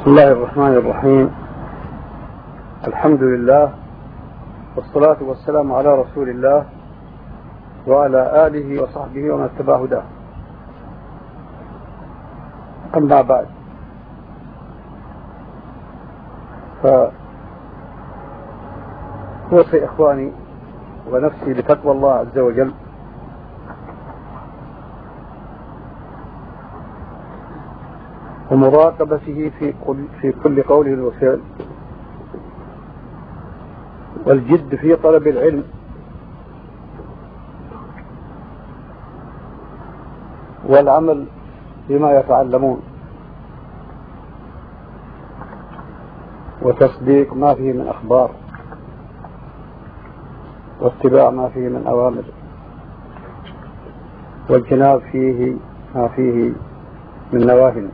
بسم الله الرحمن الرحيم. الحمد لله والصلاة والسلام على رسول الله وعلى آله وصحبه ومن اتبع هداه. أما بعد، فأوصي إخواني ونفسي بتقوى الله عز وجل ومراقبته في كل قول وفعل، والجد في طلب العلم، والعمل بما يتعلمون، وتصديق ما فيه من أخبار، واتباع ما فيه من أوامر، واجتناب فيه ما فيه من نواهي.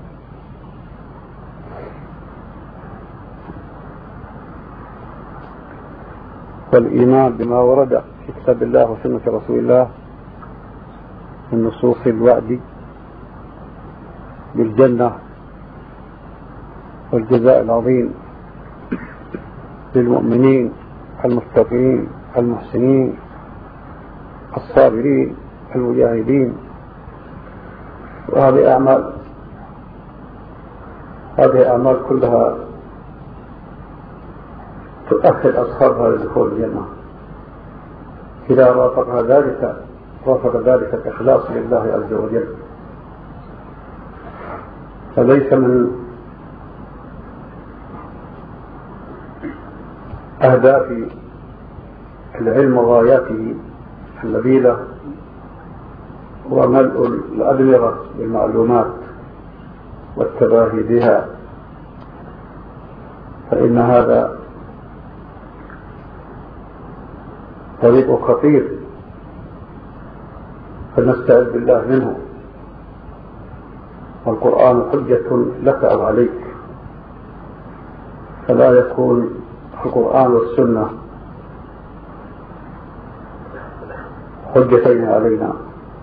والإيمان بما ورد في كتاب الله وسنة رسول الله من نصوص الوعد بالجنة والجزاء العظيم للمؤمنين المتقين المحسنين الصابرين المجاهدين. وهذه أعمال كلها تؤهل أصحابها لدخول الجنة إذا وافق ذلك الإخلاص لله عز وجل. فليس من أهداف العلم وغاياته النبيلة هو ملء الأدمغة بالمعلومات والتباهي بها، فإن هذا طريق خطير، فنستعذ بالله منه. والقرآن حجة لك أو عليك، فلا يكون القرآن والسنة حجتين علينا،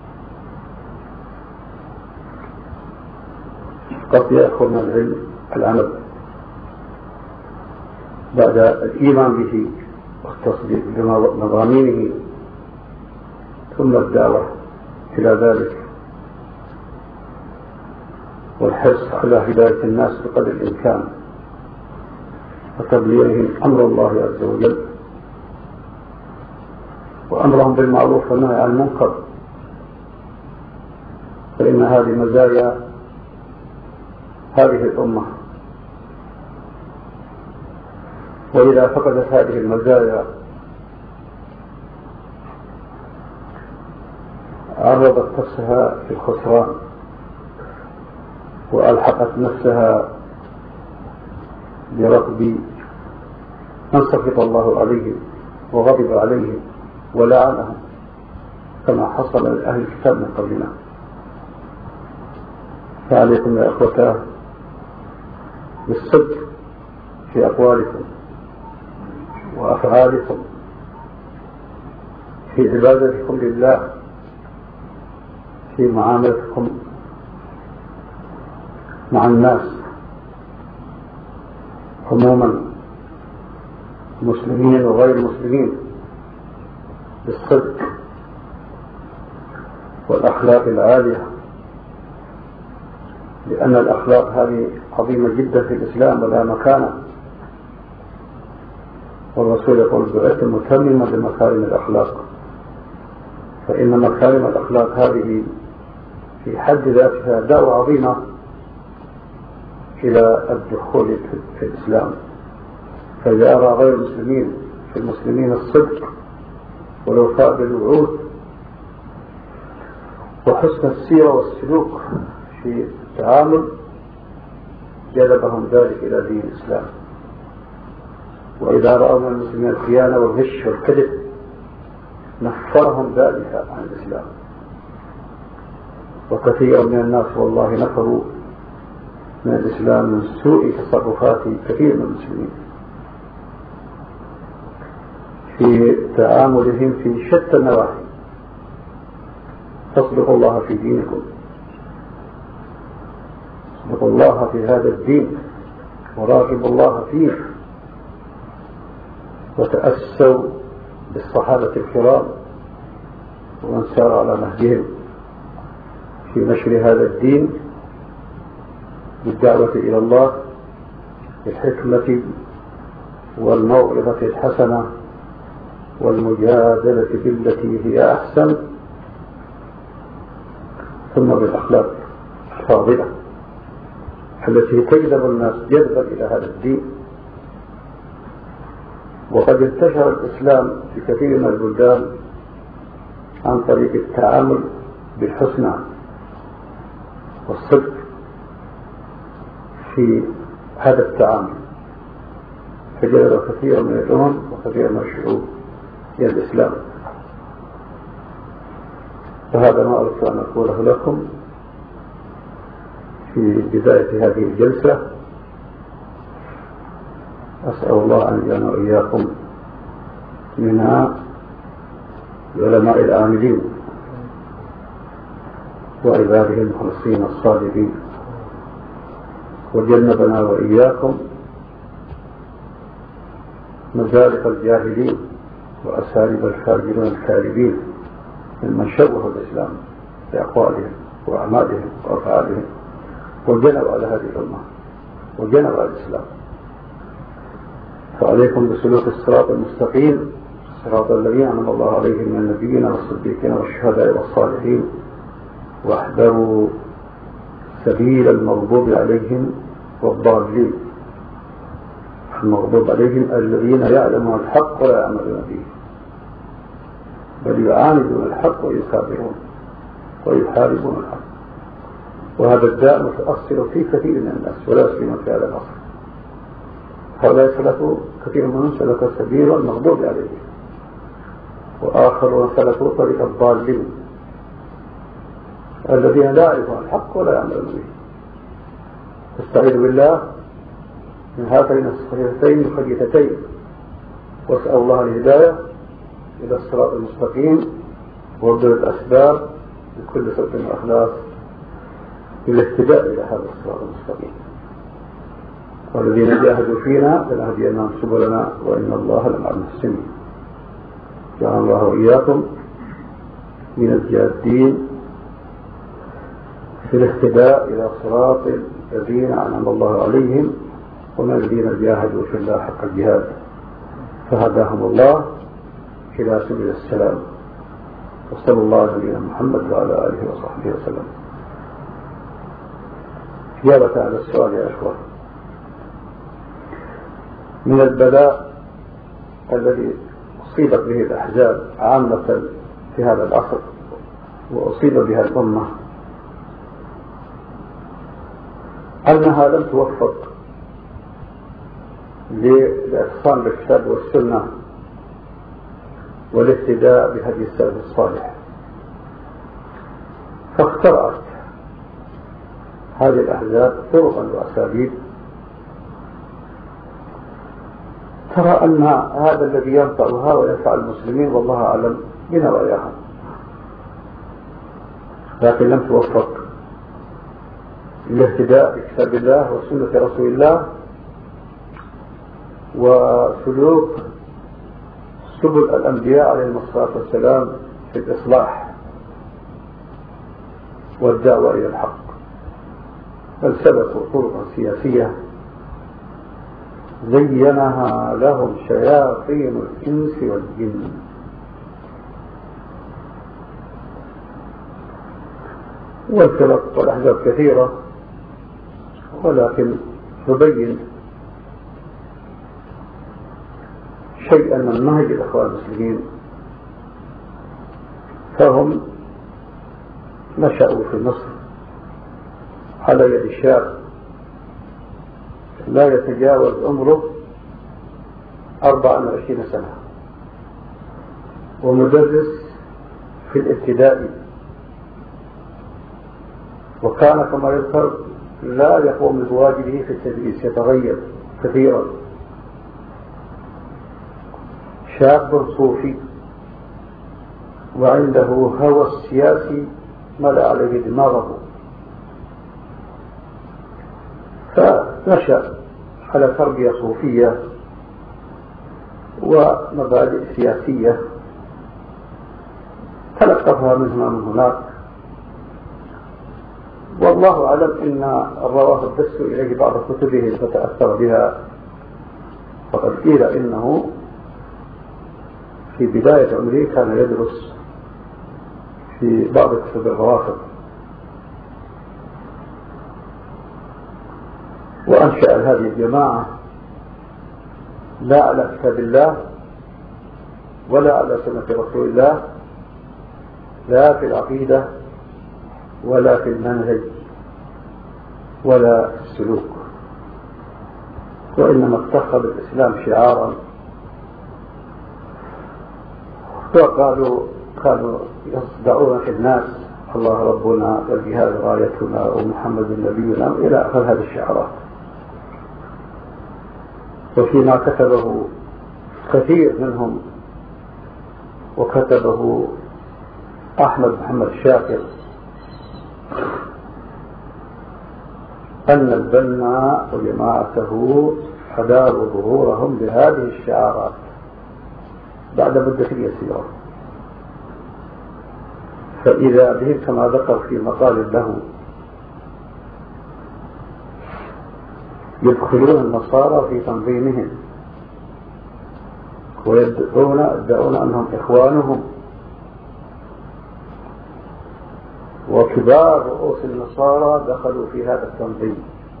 قد يأخذ من العلم العمل بعد الإيمان به والتصديق بمضامينه، ثم الدعوة إلى ذلك والحرص على هداية الناس بقدر الإمكان وتبليغهم أمر الله عز وجل وأمرهم بالمعروف والنهي عن المنكر، فإن هذه مزايا هذه الأمة. وإذا فقدت هذه المزايا عرضت نفسها في الخسران، وألحقت نفسها بركب من سخط الله عليهم وغضب عليهم ولعنهم، كما حصل لأهل الكتاب من قبلنا. فعليكم يا أخوتاه بالصدق في أقوالكم وأفعالكم، في عبادتكم لله، في معاملتكم مع الناس عموما، مسلمين وغير مسلمين، بالصدق والأخلاق العالية، لأن الأخلاق هذه عظيمة جدا في الإسلام ولا مكانة. والرسول يقول بعثت متمما بمكارم الأخلاق، فإن مكارم الأخلاق هذه في حد ذاتها دعوة عظيمة إلى الدخول في الإسلام. فإذا أرى غير المسلمين في المسلمين الصدق والوفاء بالوعود وحسن السيرة والسلوك في التعامل، جلبهم ذلك إلى دين الإسلام. وإذا رأوا من المسلمين الخيانة والغش والكذب نفرهم ذلك عن الإسلام. وكثير من الناس والله نفروا من الإسلام من سوء تصرفات كثير من المسلمين في تعاملهم في شتى النواحي. تصدقوا الله في دينكم، اتقوا الله في هذا الدين وراقبوا الله فيه وتأسوا بالصحابة الكرام ومن سار على نهجهم في نشر هذا الدين بالدعوة إلى الله بالحكمة والموعظة الحسنة والمجادلة بالتي هي أحسن، ثم بالأخلاق الفاضلة التي تجذب الناس جذبا إلى هذا الدين. وقد انتشر الإسلام في كثير من البلدان عن طريق التعامل بالحسنى والصدق في هذا التعامل، فجذب كثير من الأمم وكثير من الشعوب إلى الإسلام. فهذا ما أردت أن أقوله لكم في بداية هذه الجلسة. أسأل الله أن يجعلنا وإياكم من العلماء العاملين وعباده المخلصين الصالحين، وجنبنا وإياكم مزالق الجاهلين وأساليب الفاجرين الكاذبين ممن شوهوا الإسلام بأقوالهم وأعمالهم وأفعالهم وجنبوا على هذه الأمة وجنبوا على الإسلام. فعليكم بسلوك الصراط المستقيم، صراط الذين أنعم الله عليهم من النبيين والصديقين والشهداء والصالحين، واحذروا سبيل المغضوب عليهم والضالين. المغضوب عليهم الذين يعلمون الحق ولا يعملون به، بل يعاندون الحق ويكابرون ويحاربون الحق. وهذا الداء متأصل في كثير من الناس ولا سيما في هذا العصر. هؤلاء سلكوا كثير منهم سلكوا سبيل المغضوب عليهم، وآخرون سلكوا طريق الضالين الذين لا يعرفون الحق ولا يعملون به. استعيذ بالله من هاتين الصحيحتين الخبيثتين، واسأل الله الهداية إلى الصراط المستقيم وابذل الأسباب بكل صدق وإخلاص للاهتداء إلى هذا الصراط المستقيم. والذين جاهدوا فينا لنهدينهم سبلنا وإن الله لمع المحسنين. جعل الله وإياكم من الجادين في الاهتداء إلى صراط الذين أنعم الله عليهم ومن الذين جاهدوا في الله حق الجهاد فهداهم الله إلى سبيل السلام. وصلى الله على نبينا محمد وعلى آله وصحبه وسلم. إجابة على السؤال يا أخوة، من البلاء الذي أصيبت به الأحزاب عامة في هذا العصر وأصيب بها الأمة أنها لم توفق للإحصان بالكتاب والسنة والاهتداء بهدي السلف الصالح، فاخترعت هذه الأحزاب طرقا وأساليب ترى أن هذا الذي ينفعها وينفع المسلمين والله أعلم بنواياها، لكن لم توفق الاهتداء بكتاب الله وسنة رسول الله وسلوك سبل الأنبياء عليهم الصلاة والسلام في الإصلاح والدعوة إلى الحق، بل سلكوا طرقا سياسية زينها لهم شياطين الإنس والجن. والفرق والأحزاب كثيرة، ولكن تبين شيئا من منهج الأخوان المسلمين، فهم نشأوا في مصر على يد شاب لا يتجاوز عمره 24 سنة، ومدرس في الابتدائي، وكان كما يذكر لا يقوم بواجبه في التدريس، يتغير كثيرا. شاب صوفي وعنده هوى السياسي ملأ عليه دماغه، فنشأ على تربية صوفية ومبادئ سياسية تلقفها منهما من هناك، والله أعلم إن الروافض دسوا إليه بعض كتبه فتأثر بها، فقد قيل إنه في بداية عمره كان يدرس في بعض كتب الروافض، وأنشأ هذه الجماعة لا على كتاب الله ولا على سنة رسول الله، لا في العقيدة ولا في المنهج ولا في السلوك، وإنما اتخذ الإسلام شعارا، كانوا يصدعون في الناس الله ربنا والجهاد رايتنا ومحمد نبينا إلى آخر هذه الشعارات. وفيما كتبه كثير منهم، وكتبه أحمد محمد شاكر، أن البنا وجماعته أداروا ظهورهم بهذه الشعارات بعد مدة يسيرة، فإذا بهم كما ذكر في مقال له يدخلون النصارى في تنظيمهم ويدعون أنهم إخوانهم، وكبار رؤوس النصارى دخلوا في هذا التنظيم.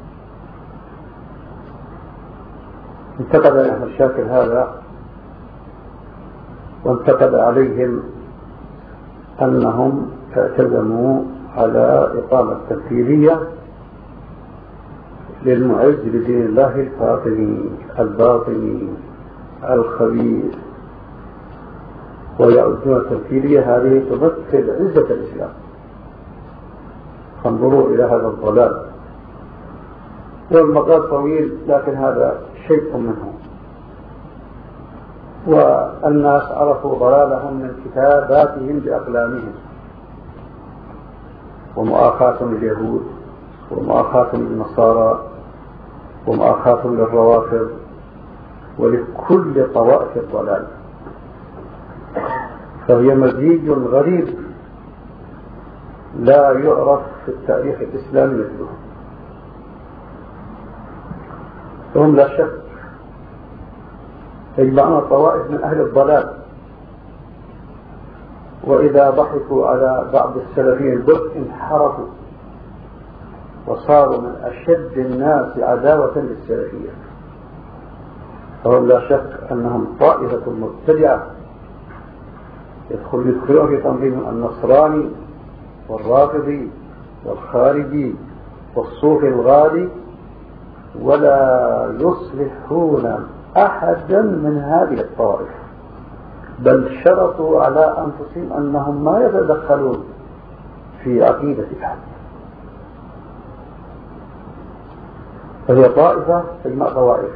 انتقد أحمد شاكر هذا، وانتقد عليهم أنهم اعتزموا على إقامة تمثيلية للمعز لدين الله الباطني الخبيث، ويعدون التمثيلية هذه تمثل عزة الإسلام. فانظروا إلى هذا الضلال، والمقال طويل لكن هذا شيء منه. والناس عرفوا ضلالهم من كتاباتهم بأقلامهم، ومؤاخاتهم لليهود ومؤاخاتهم للنصارى ومؤاخاتهم للروافض ولكل طوائف الضلال، فهي مزيج غريب لا يعرف في التاريخ الإسلامي مثله. وهم لا شك يجمعون طوائف من أهل الضلال، وإذا ضحكوا على بعض السلفيين البر انحرفوا وصاروا من أشد الناس عداوة للسلفية. فهم لا شك أنهم طائفة مبتدعة يدخلون في تنظيم النصراني والرافضي والخارجي والصوفي الغالي، ولا يصلحون أحدا من هذه الطوائف، بل شرطوا على أنفسهم أنهم ما يتدخلون في عقيدة أحد. فهي طائفة تجمع طوائف.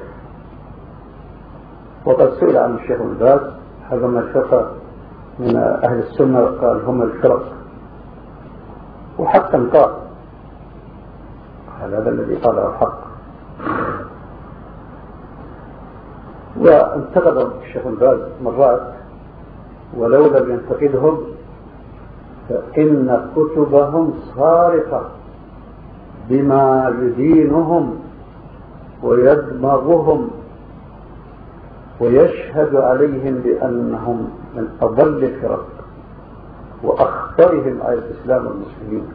وقد سئل عن الشيخ ابن باز هذا ما الفرق من أهل السنة، قال هم الفرق، وحتى قال هذا الذي قاله الحق. وانتقد الشيخ ابن باز مرات، ولو لم ينتقدهم فإن كتبهم صارخة بما يدينهم ويدمغهم ويشهد عليهم بأنهم من أضل الفرق وأخطرهم على الإسلام والمسلمين.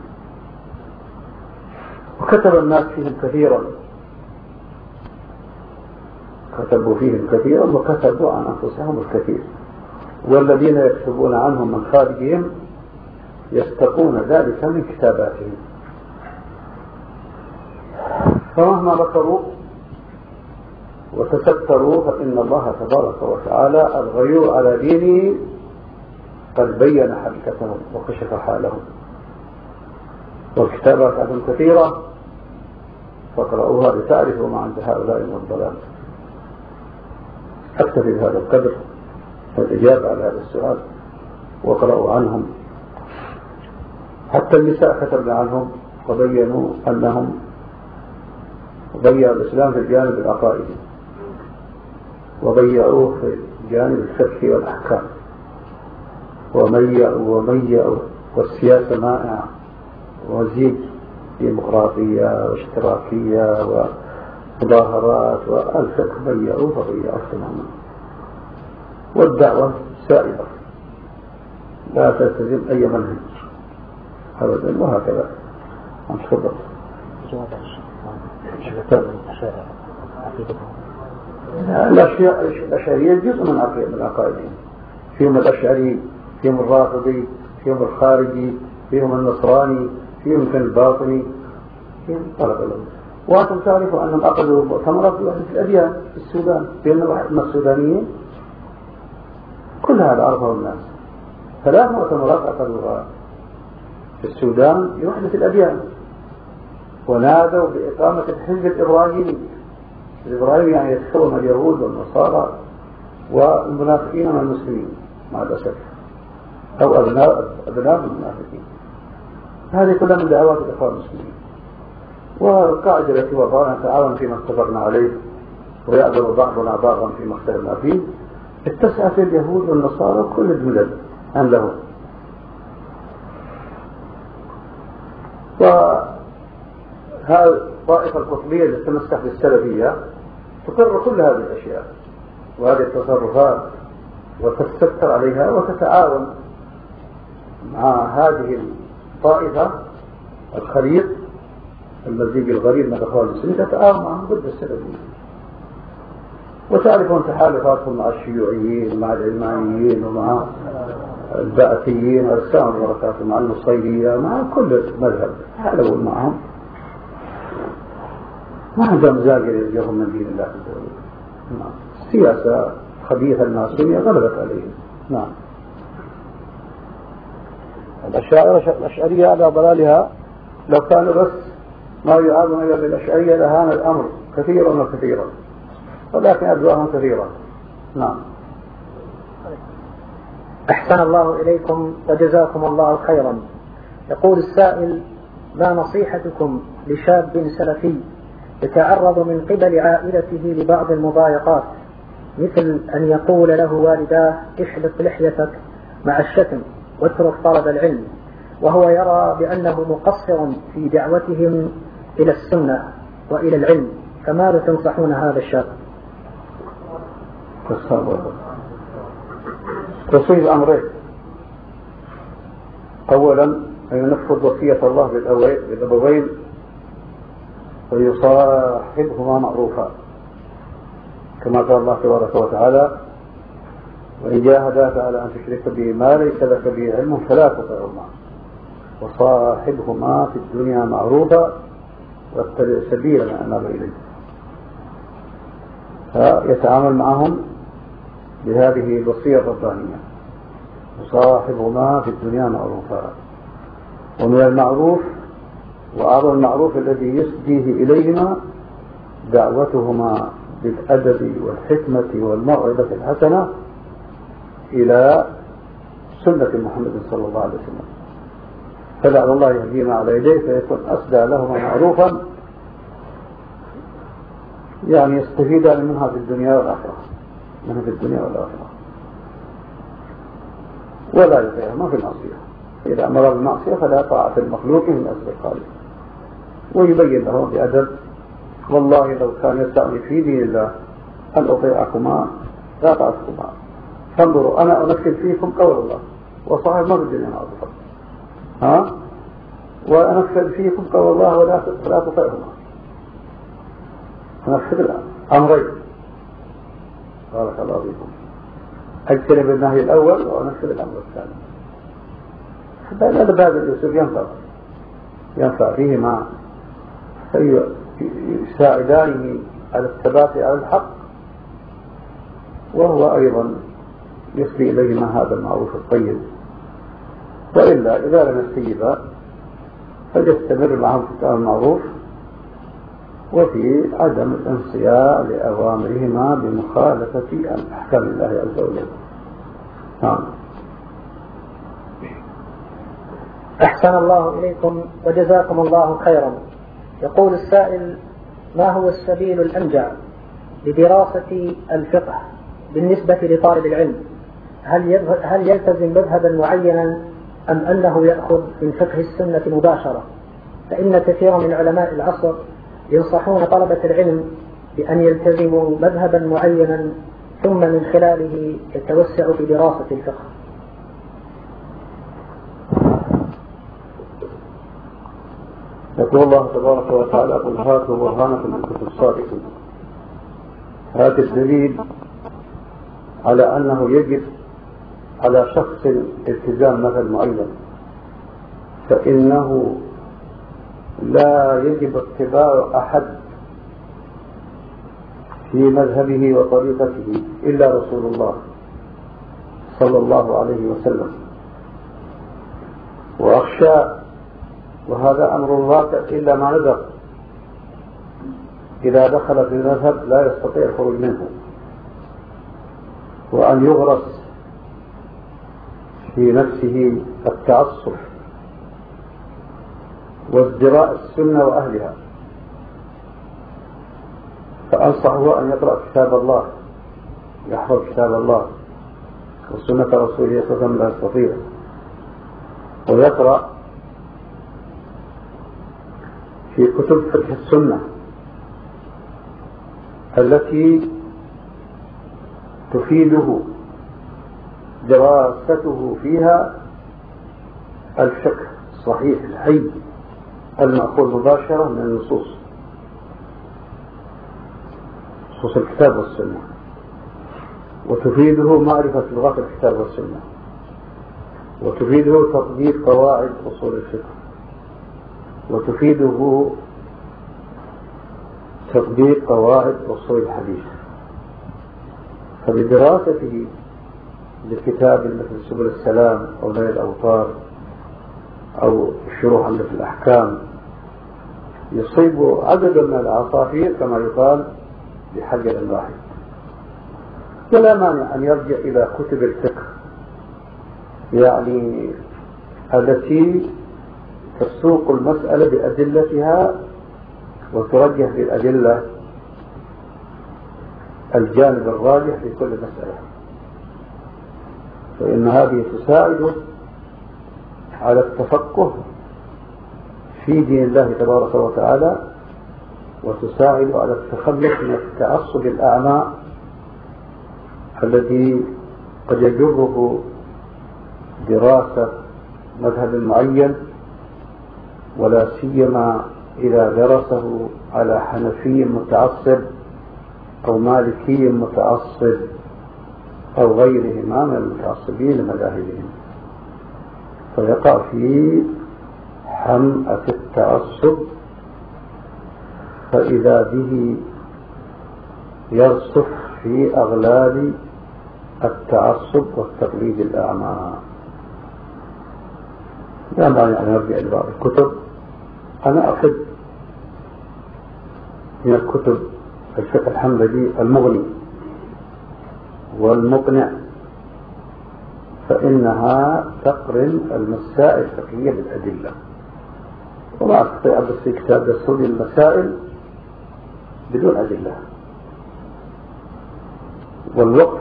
وكتب الناس فيهم كثيرا، كتبوا فيهم كثيرا وكتبوا عن أنفسهم الكثير، والذين يكتبون عنهم من خارجهم يستقون ذلك من كتاباتهم. فمهما ذكروا وتستروا فإن الله تبارك وتعالى الغيور على دينه قد بين حقيقتهم وكشف حالهم. والكتابات عندهم كثيرة، فاقرأوها لتعرفوا ما عند هؤلاء من الضلال. أكتفي بهذا القدر والإجابة على هذا السؤال، وقرأوا عنهم. حتى النساء كتبنا عنهم وبينوا أنهم وضيعوا الإسلام في الجانب العقائدي، وضيعوه في جانب الفقه والأحكام، وميعوا والسياسة مائعة، وزيد ديمقراطية واشتراكية ومظاهرات، والفقه ضيعوه فضيعوه تماما. والدعوة سائلة لا تلتزم أي منهج أبدا، وهكذا. تفضل. الأشعرية جزء من عقائدهم، فيهم الأشعري، فيهم الرافضي، فيهم الخارجي، فيهم النصراني، فيهم الباطني، فيهم طلب لهم. وأنتم تعرفوا أنهم أخذوا مؤتمرات في الأديان في السودان، بين السودانيين كل هذا عرفه الناس. 3 مؤتمرات أخذوها في السودان لوحدة الأديان، ونادوا بإقامة الحزب الإبراهيمي. الإبراهيمي يعني يتكون من اليهود والنصارى والمنافقين من المسلمين مع الأسف، أو أبناء المنافقين. هذه كلها من دعوات الإخوان المسلمين. والقاعدة التي وضعنا: تعاون فيما اتفقنا عليه ويأذن بعضنا بعضا فيما اختلفنا فيه. اتسعت اليهود والنصارى كل الملل عندهم. وهذه الطائفة القطبية التي تمسك بالسلفية تقر كل هذه الأشياء وهذه التصرفات وتستكثر عليها وتتعاون مع هذه الطائفة الخليط المزيج الغريب من الأخوان المسلمين، تتعاون معهم ضد السلفيين. وتعرفون تحالفاتهم مع الشيوعيين، مع العلمانيين، ومع البعثيين والسلام والبركات، مع النصيرية، مع كل مذهب تحالفوا معهم. ما عندهم زاجر يرجعهم من دين الله عز وجل. السياسة خبيثة الماسونية غلبت عليهم. نعم. الأشعرية على ضلالها، لو كانوا بس ما يعادون إلا بالأشعرية لهان الأمر كثيرا وكثيرا، ولكن أدواهم كثيرا. نعم. أحسن الله إليكم وجزاكم الله خيرا. يقول السائل: ما نصيحتكم لشاب سلفي يتعرض من قبل عائلته لبعض المضايقات، مثل أن يقول له والداه: احلق لحيتك مع الشتم واترك طلب العلم، وهو يرى بأنه مقصر في دعوتهم إلى السنة وإلى العلم، فماذا تنصحون هذا الشاب؟ تصيب أمرين: أولا أن ينفذ وصية الله بالأبوين ويصاحبهما معروفا، كما قال الله تبارك وتعالى: وإن جاهداك على أن تشرك به ما ليس لك به علم فلا تطعهما وصاحبهما في الدنيا معروفا واتبع سبيل من أناب إليه. فيتعامل معهم بهذه الوصية الربانية: وصاحبهما في الدنيا معروفا. ومن المعروف وأعظم المعروف الذي يسديه إليهما دعوتهما بالأدب والحكمة والموعظة الحسنة إلى سنة محمد صلى الله عليه وسلم، فلعل الله يهدينا على يديه فيكون أسدى لهما معروفا، يعني يستفيدان منها في الدنيا والآخرة، منها في الدنيا والآخرة، ولا يطيعهما في المعصية. إذا أمر بالمعصية فلا طاعة المخلوق من أجل الخالق. ويبين لهم بأدب: والله لو كان يستعني في دين الله أن أطيعكما لا طاعتكما، فانظروا أنا أنفذ فيكم قول الله وصاحب ما بالدنيا معروفا، وأنفذ فيكم قول الله ولا تطيعهما. أنفذ الأمرين بارك الله فيكم، أجتنب النهي الأول وأنفذ الأمر الثاني. هذا باب اليوسف ينفع فيهما، يساعدانه على الثبات على الحق، وهو أيضا يفضي إليهما هذا المعروف الطيب. وإلا إذا لم يستجيبا فليستمر معهم في المعروف وفي عدم الانصياع لأوامرهما بمخالفة أحكام الله عز وجل. نعم. أحسن الله إليكم وجزاكم الله خيرا. يقول السائل: ما هو السبيل الأنجع لدراسة الفقه بالنسبة لطالب العلم؟ هل يلتزم مذهبا معينا أم أنه يأخذ من فقه السنة مباشرة؟ فإن كثيرا من علماء العصر ينصحون طلبة العلم بأن يلتزموا مذهبا معينا ثم من خلاله يتوسعوا في دراسة الفقه. يقول الله تبارك وتعالى: قل هاتوا برهانكم إن كنتم صادقين. هذا الدليل على أنه يجب على شخص التزام مذهب معين، فإنه لا يجب اتباع أحد في مذهبه وطريقته إلا رسول الله صلى الله عليه وسلم. وأخشى، وهذا أمر واقع، إلا ما نذر إذا دخل في المذهب لا يستطيع الخروج منه، وأن يغرس في نفسه التعصب وازدراء السنة وأهلها. فأنصحه أن يقرأ كتاب الله، يحفظ كتاب الله وسنة رسوله صلى الله عليه وسلم لا يستطيع، ويقرأ في كتب فقه السنة التي تفيده دراسته فيها الفقه الصحيح الحي المأخوذ مباشرة من النصوص، نصوص الكتاب والسنة، وتفيده معرفة لغات الكتاب والسنة، وتفيده تطبيق قواعد أصول الفقه، وتفيده تطبيق قواعد أصول الحديث. فبدراسته لكتاب مثل سبل السلام أو نيل الأوطار أو الشروح عن الأحكام يصيب عددا من العصافير كما يقال بحجر واحد. ولا مانع أن يرجع إلى كتب الفقه، يعني التي تسوق المسألة بأدلتها وترجح بالأدلة الجانب الراجح في كل مسألة، فإن هذه تساعد على التفقه في دين الله تبارك وتعالى، وتساعد على التخلص من التعصب الأعمى الذي قد يجره دراسة مذهب معين، ولا سيما إذا درسه على حنفي متعصب أو مالكي متعصب أو غيرهما من المتعصبين مذاهبهم، فيقع في حمأة التعصب، فإذا به يرصف في أغلال التعصب والتقليد الأعمى. لا مانع أن يرجع إلى بعض الكتب. أنا أحب من الكتب الفقه الحنبلي المغني والمقنع، فإنها تقرن المسائل الفقهية بالأدلة، وما أستطيع أدرس في كتاب دستور المسائل بدون أدلة. والوقت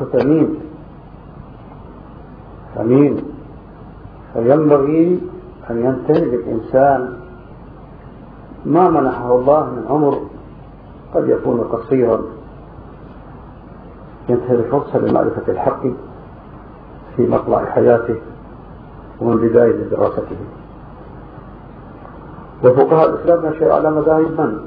ثمين، فينبغي أن ينتهي بالإنسان ما منحه الله من عمر قد يكون قصيرا، ينتهي بفرصة لمعرفة الحق في مطلع حياته ومن بداية دراسته. وفقهاء الإسلام نشأ على مذاهب من؟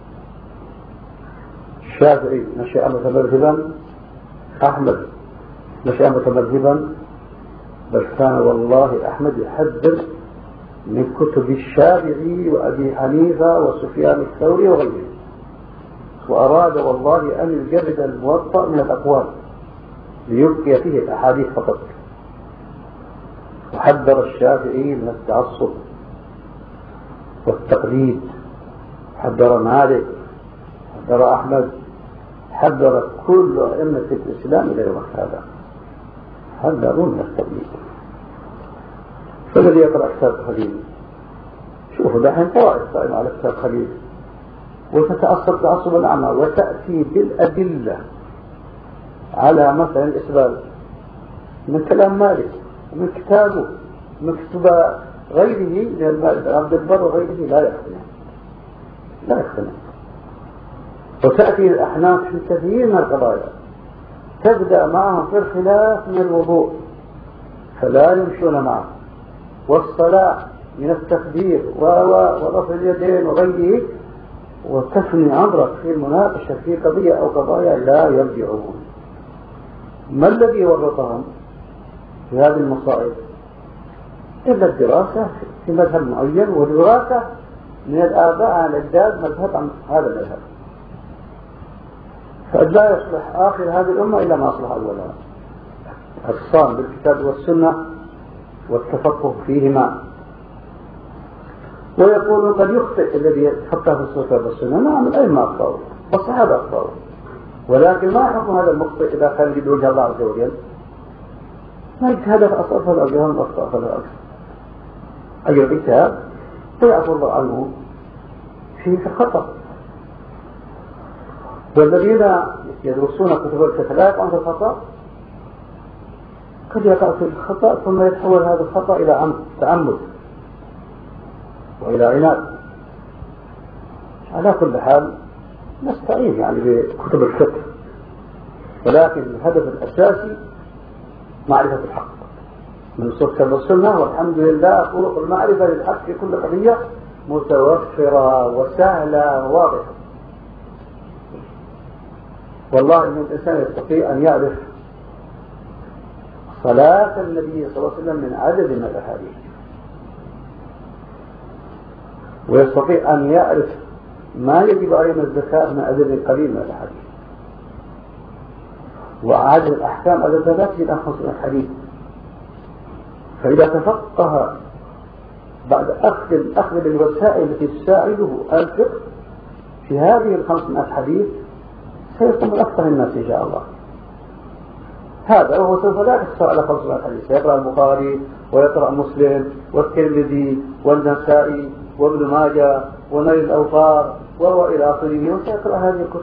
الشافعي نشأ متمذهبا، أحمد نشأ متمذهبا، بل كان والله أحمد يحذر من كتب الشافعي وأبي حنيفة وسفيان الثوري وغيره، وأراد والله أن يجرد الموطأ من الأقوال ليبقي فيه الأحاديث فقط. وحذر الشافعي من التعصب والتقليد، حذر مالك، حذر أحمد، حذر كل أئمة الإسلام إلى يوم هذا، حذروا من التقليد. فالذي يقرأ كتاب خليل، شوفوا دحين طوائف قائمة على كتاب خليل، وتتأثر تعصبا أعمى وتأتي بالأدلة على مثلا الإسباب من كلام مالك ومن كتابه من كتب غيره عبد البر وغيره لا يقتنع وتأتي الأحناف في كثير من القضايا تبدأ معهم في الخلاف من الوضوء فلا يمشون معه، والصلاة من التكبير ورفع اليدين وغيره، وتفني عمرك في المناقشة في قضية أو قضايا لا يرجعون. ما الذي ورطهم في هذه المصائب؟ إلا الدراسة في مذهب معين، والدراسة من الآباء عن الأجداد مذهب عن هذا المذهب، فلا يصلح آخر هذه الأمة إلا ما أصلح أولها، الصام بالكتاب والسنة والتفقه فيهما. ويقول قد يخطئ الذي يتفقه في الكتاب والسنة، نعم الأئمة أخطأوا والصحابة أخطأوا، ولكن ما حكم هذا المخطئ إذا كان يريد وجه الله عز وجل؟ ما يجتهد فأصاب فلا أجرهم وأخطأ فلا أجر، أجر الاجتهاد ويعفو الله عنه فيه الخطأ. والذين يدرسون كتب الفقه لا يقعون في الخطأ، قد يقع في الخطأ ثم يتحول هذا الخطأ إلى تعمد وإلى عناد. على كل حال نستعين يعني بكتب الفقه، ولكن الهدف الأساسي معرفة الحق من الكتاب والسنة، والحمد لله طرق المعرفة للحق في كل قضية متوفرة وسهلة وواضحة. والله إن الإنسان يستطيع أن يعرف صلاة النبي صلى الله عليه وسلم من عدد من الأحاديث، ويستطيع أن يعرف ما يجب عليه من الزكاة من عدد قليل من الأحاديث، وعدد الأحكام عدد لا تجد عن 500 حديث. فإذا تفقه بعد أخذ بالوسائل التي تساعده الفقه في هذه 500 حديث سيكون من أفقه الناس إن شاء الله. هذا وهو سوف لا يقتصر على 500 حديث، سيقرأ البخاري ويقرأ مسلم والترمذي والنسائي وابن ماجه ونيل الأوطار وهو إلى آخره، وسيقرأ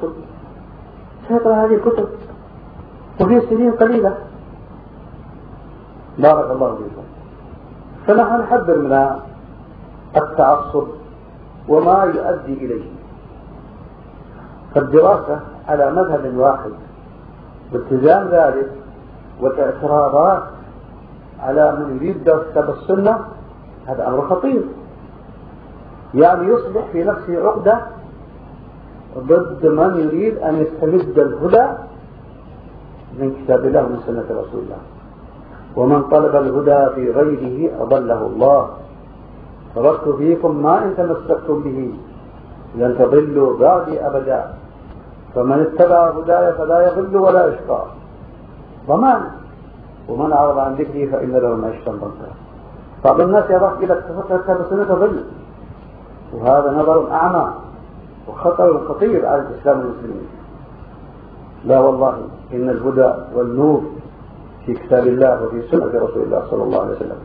هذه الكتب وفي سنين قليلة. بارك الله فيكم. فنحن نحذر من التعصب وما يؤدي إليه، فالدراسة على مذهب واحد والتزام ذلك والاعتراضات على من يريد درس كتاب السنة هذا أمر خطير، يعني يصبح في نفسه عقدة ضد من يريد أن يستمد الهدى من كتاب الله ومن سنة رسول الله. ومن طلب الهدى في غيره أضله الله، تركت فيكم ما إن تمسكتم به لن تضلوا بعدي أبدا، فمن اتبع هداي فلا يضل ولا يشقى ضمان، ومن أعرض عن ذكري فإن له معيشة ضنكا. بعض الناس يضاف إلى كتاب السنة تضل، وهذا نظر أعمى وخطر خطير على الإسلام والمسلمين. لا والله إن الهدى والنور في كتاب الله وفي سنة رسول الله صلى الله عليه وسلم،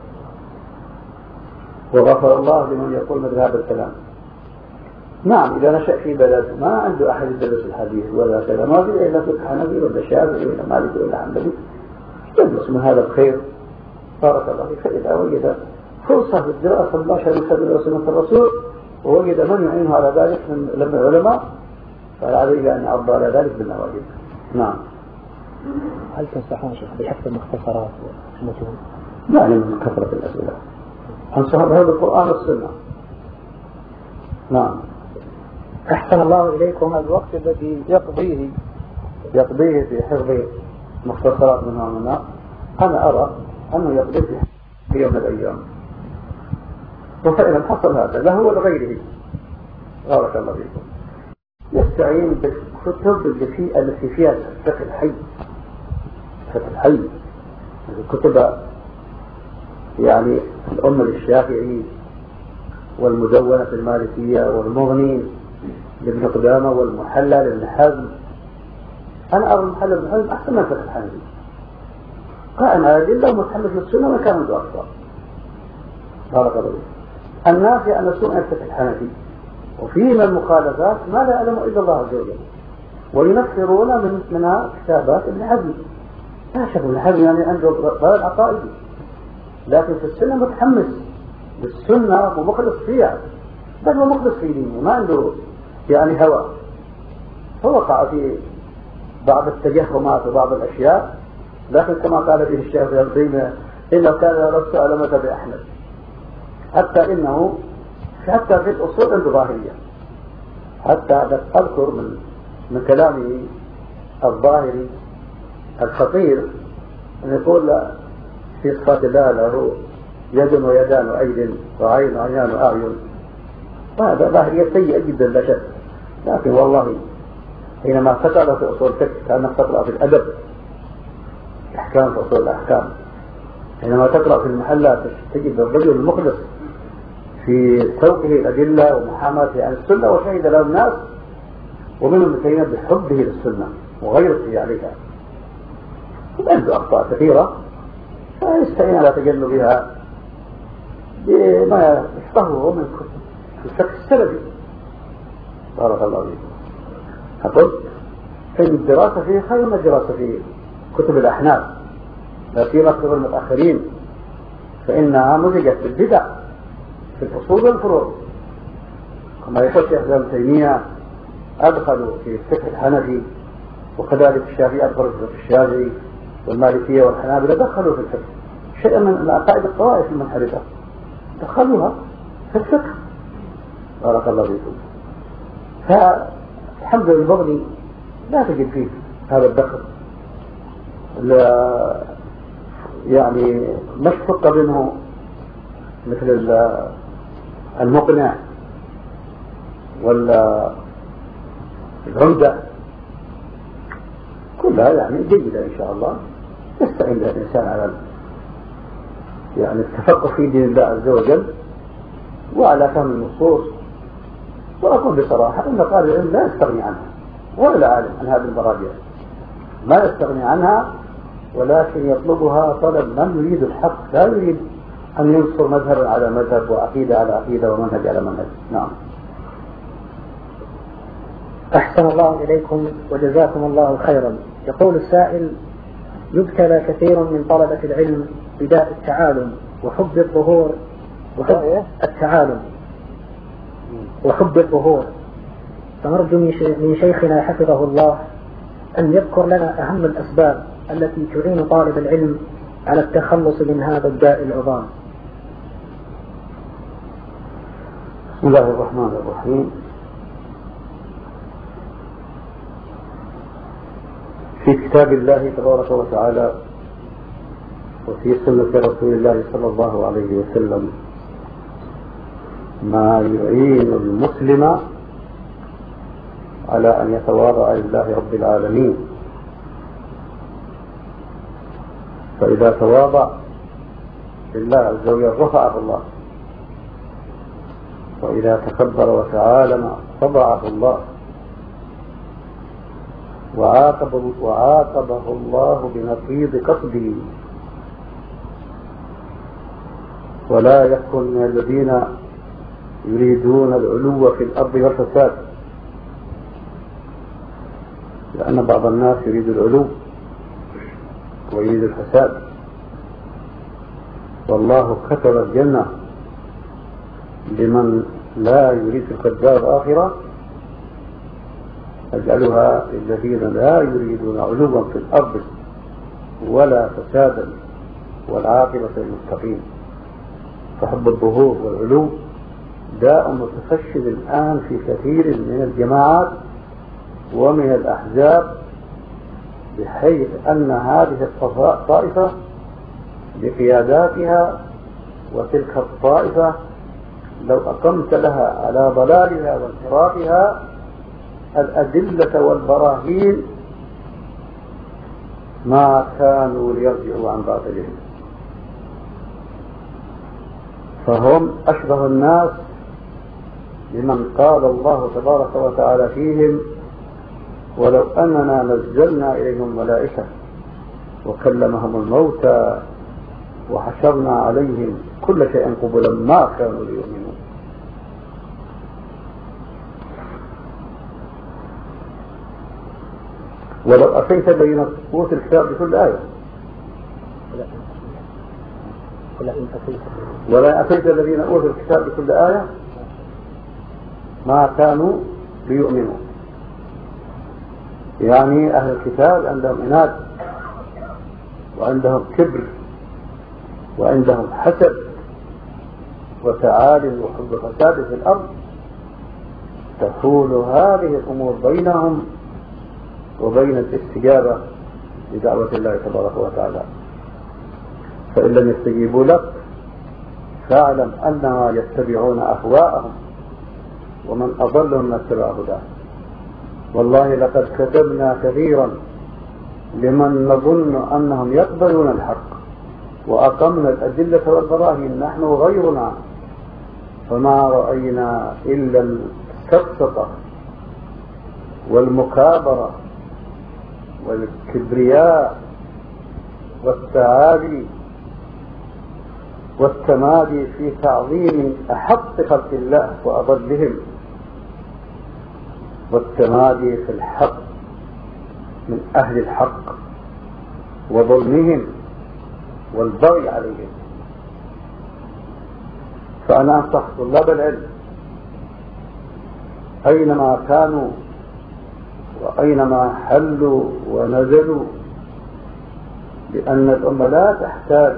وغفر الله لمن يقول مثل هذا الكلام. نعم إذا نشأ في بلد ما عنده أحد يدرس الحديث ولا كذا، ما في إلا فقه حنفي ولا شافعي ولا مالكي ولا حنبلي، يدرس من هذا الخير بارك الله فيك. فإذا وجد فرصة في الدراسة مباشرة من كتاب الله وسنة الرسول ووجد من يعينه على ذلك من العلماء فعليه أن يعض على ذلك بالنواجذ. نعم. هل تنصحون شيخ بحفظ المختصرات والمتون؟ يعني من كثرة الأسئلة أنصح بهذا القرآن والسنة. نعم. أحسن الله إليكم. الوقت الذي يقضيه في حفظ مختصرات من هنا، أنا أرى أنه يقضيه في يوم من الأيام، وفعلا حصل هذا له ولغيره. بارك الله فيكم. يستعين بالكتب التي فيها الفقه الحي، الكتب يعني الأم للشافعي والمدونة المالكية والمغني لابن قدامة والمحلى لابن حزم. أنا أرى المحلى لابن حزم أحسن من الفقه الحنفي، قائم على الأدلة ومتحمل في السنة وكان عنده أخطاء. بارك الله فيكم. الناس أن سوء الفقه الحنفي وفيه من المخالفات ما لا يعلم إلا الله عز وجل، وينفرون من كتابات ابن حزم. لا شك ابن حزم يعني عنده ضلال عقائدي، لكن في السنة متحمس بالسنة ومخلص فيها، بل هو مخلص في دينه، ما عنده يعني هوى. فوقع في بعض التجهمات وبعض الأشياء، لكن كما قال به الشيخ ابن تيمية إنه كان يرد على مذهب أحمد، حتى إنه حتى في الأصول عنده ظاهرية. حتى أذكر من كلامه الظاهري الخطير أن يقول في صفات الله له يد ويدان وأيد وعين وعيان وأعين، وهذا ظاهرية سيئة جدا لا شك. لكن والله حينما تقرأ في أصول الفقه كأنك تقرأ في الأدب، أحكام في أصول الأحكام. حينما تقرأ في المحلات تجد الرجل المخلص في سوقه الأدلة ومحاماته عن السنة، وشهد له الناس ومنهم المتيمين بحبه للسنة وغيرته عليها. عنده أخطاء كثيرة فيستعين على تجنبها بما يفقهه من الفقه السلفي. بارك الله فيكم. أقول إن الدراسة فيه خير من الدراسة في كتب الأحناف، لا سيما كتب المتأخرين، فإنها مزجت بالبدع في الأصول والفروع، كما يقول الشيخ ابن تيمية أدخلوا في الفقه الحنفي، وكذلك الشافعي أدخلوا في الفقه الشافعي، والمالكية والحنابلة دخلوا في الفقه شيئا من عقائد الطوائف المنحرفة، دخلوها في الفقه. بارك الله فيكم. فالحمد لله البغلي لا تجد فيه هذا الدخل، لا يعني مش فقه منه مثل المقنع ولا العمدة، كلها يعني جيدة إن شاء الله. يستعين بها الإنسان على يعني التفقه في دين الله عز وجل وعلى فهم النصوص. وأقول بصراحة أن طالب العلم لا يستغني عنها، ولا عالم عن هذه المراجع ما يستغني عنها، ولكن يطلبها طلب من يريد الحق، لا يريد أن ينصر مذهبا على مذهب وعقيدة على عقيدة ومنهج على منهج. نعم. أحسن الله إليكم وجزاكم الله خيرا. يقول السائل: يبتلى كثير من طلبة العلم بداء التعالم وحب الظهور وحب الظهور، فنرجو من شيخنا حفظه الله أن يذكر لنا أهم الأسباب التي تعين طالب العلم على التخلص من هذا الداء العظام. بسم الله الرحمن الرحيم. في كتاب الله تبارك وتعالى وفي سنة رسول الله صلى الله عليه وسلم ما يعين المسلم على أن يتواضع لله رب العالمين. فإذا تواضع لله عز وجل رفعه الله، وإذا تكبر وتعالم طبعه الله، وعاقبه الله بنقيض قصده. ولا يكن من الذين يريدون العلو في الأرض والفساد، لأن بعض الناس يريد العلو ويريد الفساد، والله كتب الجنة لمن لا يريد الدار الآخرة، أجعلها للذين لا يريدون علوا في الأرض ولا فسادا والعاقبة للمتقين. فحب الظهور والعلو داء متفشي الآن في كثير من الجماعات ومن الأحزاب، بحيث أن هذه الطائفة بقياداتها وتلك الطائفة لو أقمت لها على ضلالها وانحرافها الأدلة والبراهين ما كانوا ليرجعوا عن باطلهم. فهم أشبه الناس بمن قال الله تبارك وتعالى فيهم: ولو أننا نزلنا إليهم ملائكة وكلمهم الموتى وحشرنا عليهم كل شيء قبلا ما كانوا ليؤمنون. ولو أتيت الذين أوتوا الكتاب بكل آية ولا أتيت الذين أوتوا الكتاب بكل آية ما كانوا ليؤمنوا. يعني أهل الكتاب عندهم عناد وعندهم كبر وعندهم حسد وتعالي وحب فساد في الأرض، تحول هذه الأمور بينهم وبين الاستجابة لدعوة الله تبارك وتعالى. فإن لم يستجيبوا لك فاعلم أنما يتبعون أهواءهم ومن أضل من اتبع هداه. والله لقد كتبنا كثيرا لمن نظن أنهم يقبلون الحق وأقمنا الأدلة والبراهين نحن غيرنا فما رأينا إلا السفسطة والمكابرة والكبرياء والتعالي والتمادي في تعظيم أحق خلق الله وأضلهم، والتمادي في الحق من أهل الحق وظلمهم والبغي عليهم. فأنا أنصح طلاب العلم أينما كانوا وأينما حلوا ونزلوا لأن الأمة لا تحتاج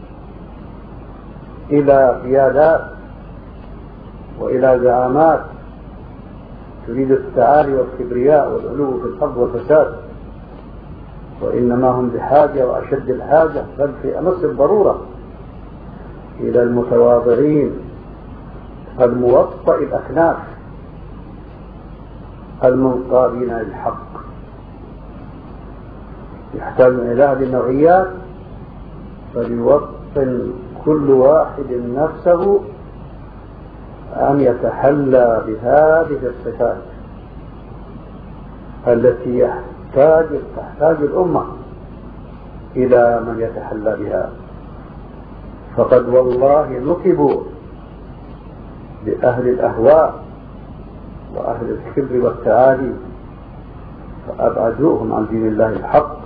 إلى قيادات وإلى زعامات تريد التعالي والكبرياء والعلو في الأرض والفساد، وإنما هم بحاجة وأشد الحاجة بل في أمس الضرورة إلى المتواضعين الموطئ الأكناف المنقادين للحق. يحتاج إلى هذه النوعيات فليوطن كل واحد نفسه أن يتحلى بهذه الصفات التي تحتاج الأمة إلى من يتحلى بها. فقد والله نكبوا بأهل الأهواء وأهل الكبر والتعالي فأبعدوهم عن دين الله الحق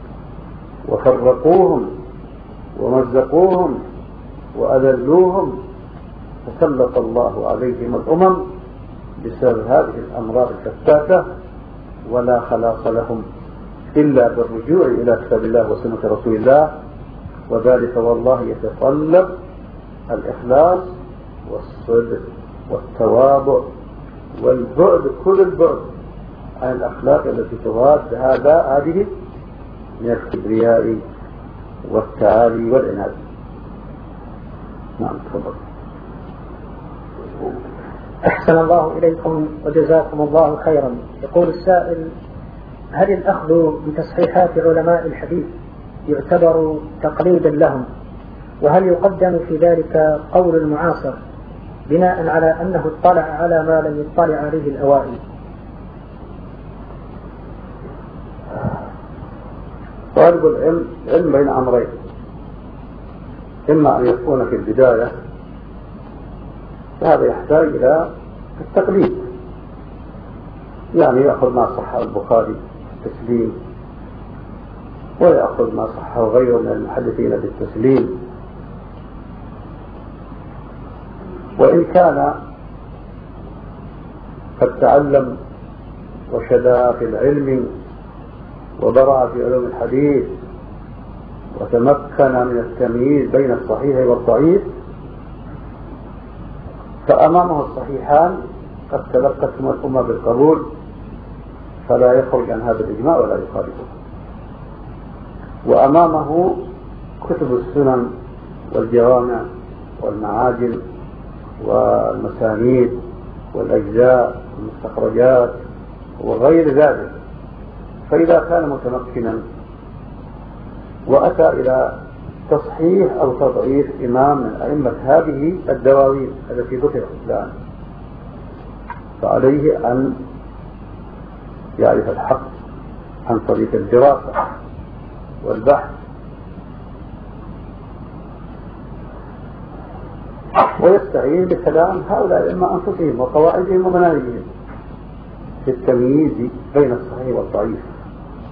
وفرقوهم ومزقوهم وأذلوهم، فسلط الله عليهم الأمم بسبب هذه الأمراض الفتاكة، ولا خلاص لهم إلا بالرجوع إلى كتاب الله وسنة رسول الله. وذلك والله يتطلب الإخلاص والصدق والتواضع والبعد كل البعد عن الأخلاق التي تغاد هذه من الكبرياء والتعالي والعناد. نعم تفضل. أحسن الله إليكم وجزاكم الله خيرا. يقول السائل: هل الأخذ بتصحيحات علماء الحديث يعتبر تقليدا لهم؟ وهل يقدم في ذلك قول المعاصر بناء على أنه اطلع على ما لم يطلع عليه الأوائل؟ طالب العلم بين أمرين: إما أن يكون في البداية فهذا يحتاج إلى التقليد، يعني يأخذ ما صح البخاري بالتسليم ويأخذ ما صح غيره من المحدثين بالتسليم. وإن كان قد تعلم وشدا في العلم وبرع في علوم الحديث وتمكن من التمييز بين الصحيح والضعيف، فأمامه الصحيحان قد تلقتهم الأمة بالقبول فلا يخرج عن هذا الإجماع ولا يخالفه، وأمامه كتب السنن والجوامع والمعاجم والمسانيد والأجزاء والمستخرجات وغير ذلك. فإذا كان متمكنا وأتى إلى تصحيح أو تضعيف إمام من أئمة هذه الدواوين التي ذكرت الآن، فعليه أن يعرف الحق عن طريق الدراسة والبحث، ويستعين بكلام هؤلاء الأئمة أنفسهم وقواعدهم ومناهجهم في التمييز بين الصحيح والضعيف.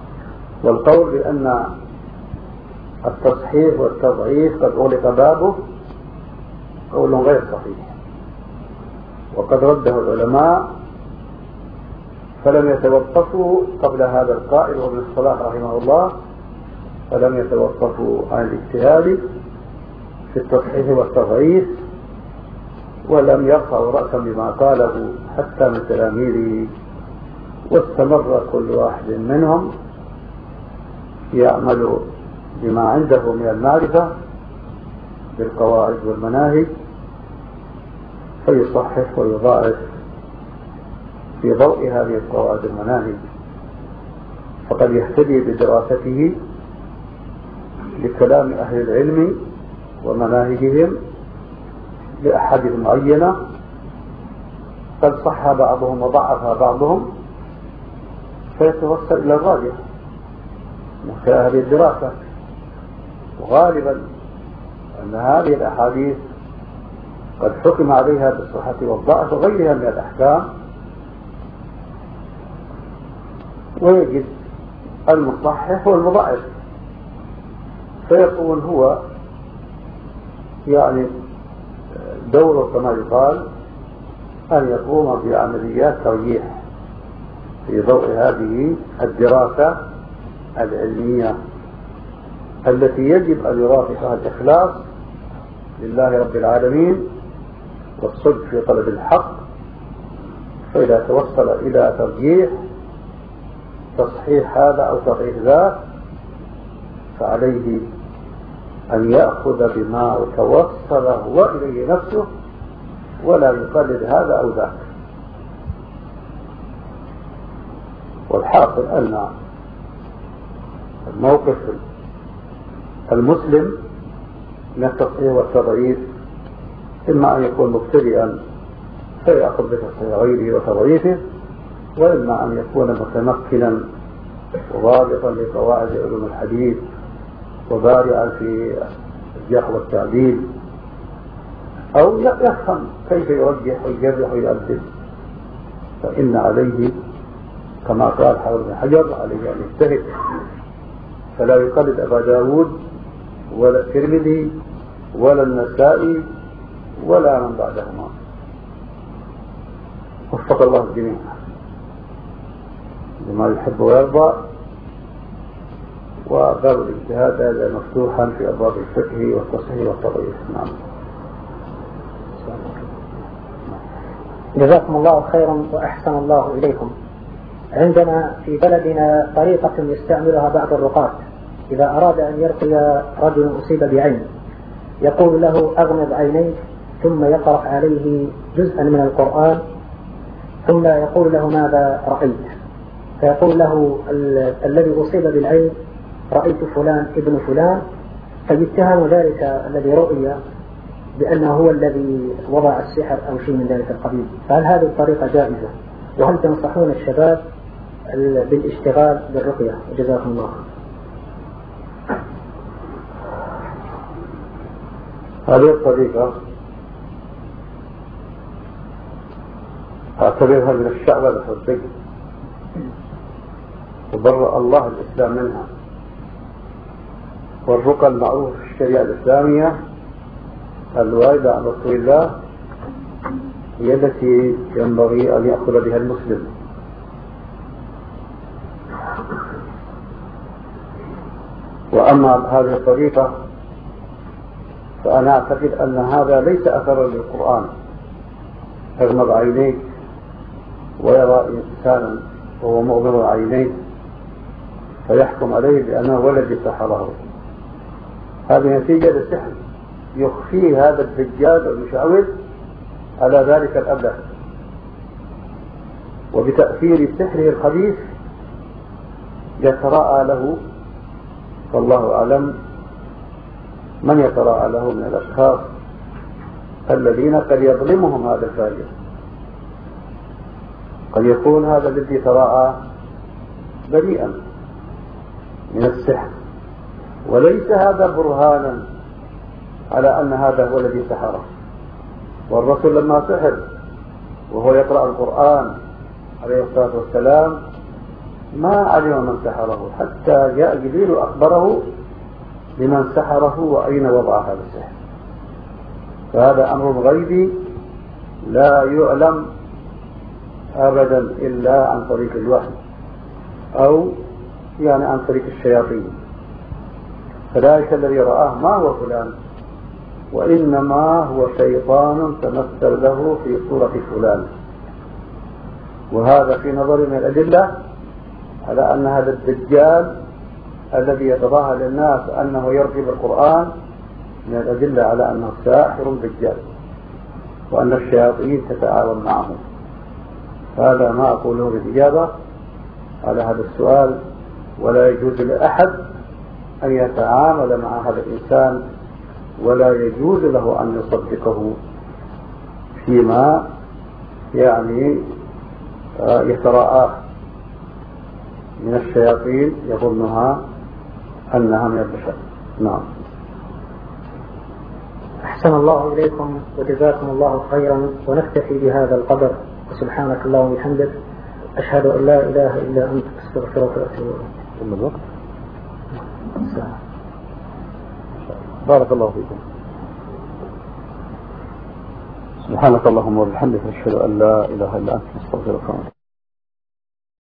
والقول بأن التصحيح والتضعيف قد أغلق بابه قول غير صحيح، وقد رده العلماء فلم يتوقفوا قبل هذا القائل وابن الصلاح رحمه الله، فلم يتوقفوا عن الاجتهاد في التصحيح والتضعيف، ولم يرفعوا رأسا بما قاله حتى من تلاميذه، واستمر كل واحد منهم يعمل بما عنده من المعرفة بالقواعد والمناهج فيصحح ويضاعف في ضوء هذه القواعد والمناهج، فقد يهتدي بدراسته لكلام أهل العلم ومناهجهم لأحاديث معينة قد صح بعضهم وضعفها بعضهم، فيتوصل إلى الراجح من خلال هذه الدراسة. وغالبا أن هذه الأحاديث قد حكم عليها بالصحة والضعف وغيرها من الأحكام، ويجد المصحح والمضاعف، فيكون هو يعني دوره كما يقال أن يقوم بعمليات ترجيح في ضوء هذه الدراسة العلمية التي يجب أن يرافقها الإخلاص لله رب العالمين والصدق في طلب الحق. فإذا توصل إلى ترجيح تصحيح هذا أو تضعيف ذاك فعليه أن يأخذ بما توصل هو إليه نفسه ولا يقلد هذا أو ذاك. والحاصل أن الموقف المسلم من التصحيح والتضعيف إما أن يكون مبتدئا فيأخذ بتصحيح غيره وتضعيفه، وإما أن يكون متمكنا وضابطا لقواعد علوم الحديث وبارعا في الجرح والتعديل، أو يفهم كيف يرجح ويجرح ويؤدب، فإن عليه كما قال حافظ بن حجر عليه أن يجتهد فلا يقلد أبا داود ولا الترمذي ولا النسائي ولا من بعدهما. وفق الله الجميع لما يحب ويرضى. وباب الاجتهاد هذا مفتوحا في أبواب الفقه والتصحيح والتضعيف. نعم. جزاكم الله خيرا وأحسن الله إليكم. عندنا في بلدنا طريقة يستعملها بعض الرقاة إذا أراد أن يرقي رجل أصيب بعين، يقول له أغمض عينيك ثم يقرأ عليه جزءا من القرآن ثم يقول له ماذا رأيت، فيقول له الذي أصيب بالعين رأيت فلان ابن فلان، فيتهم ذلك الذي رؤي بأنه هو الذي وضع السحر أو شيء من ذلك القبيل. فهل هذه الطريقة جائزة؟ وهل تنصحون الشباب بالاشتغال بالرقية؟ جزاكم الله. هذه الطريقة أعتبرها من الشعوذة والسجن، وبرأ الله الإسلام منها. والرقى المعروف في الشريعة الإسلامية الواردة عن رسول الله هي التي ينبغي أن يأخذ بها المسلم. وأما هذه الطريقة فأنا أعتقد أن هذا ليس أثرا للقرآن. اغمض عينيك ويرى إنسانا وهو مغمض عينيه فيحكم عليه بأنه هو الذي سحره. هذه نتيجة للسحر يخفيه هذا الدجال المشعوذ على ذلك الأبد، وبتأثير سحره الخبيث يتراءى له، والله أعلم من يتراءى له من الأشخاص الذين قد يظلمهم هذا الفاجر. قد يكون هذا الذي تراءى بريئا من السحر، وليس هذا برهانا على أن هذا هو الذي سحره. والرسول لما سحر وهو يقرأ القرآن عليه الصلاة والسلام ما علم من سحره حتى جاء جبريل وأخبره بمن سحره وأين وضع هذا السحر. فهذا أمر غيبي لا يعلم أبدا إلا عن طريق الوحي أو يعني عن طريق الشياطين. فذلك الذي رآه ما هو فلان، وإنما هو شيطان تمثل له في صورة فلان. وهذا في نظر من الأدلة على أن هذا الدجال الذي يتظاهر للناس أنه يرغب القرآن من الأدلة على أنه ساحر دجال، وأن الشياطين تتعاون معه. هذا ما أقوله بالإجابة على هذا السؤال. ولا يجوز لأحد أن يتعامل مع هذا الإنسان، ولا يجوز له أن يصدقه فيما يعني يتراءاه من الشياطين يظنها أنها من البشر. نعم. أحسن الله إليكم وجزاكم الله خيرا، ونكتفي بهذا القدر، وسبحانك اللهم وبحمدك أشهد أن لا إله إلا أنت أستغفرك وأتوب إليك. الوقت. بارك الله فيكم. سبحانك اللهم وبحمدك أشهد أن لا إله إلا أنت أستغفرك.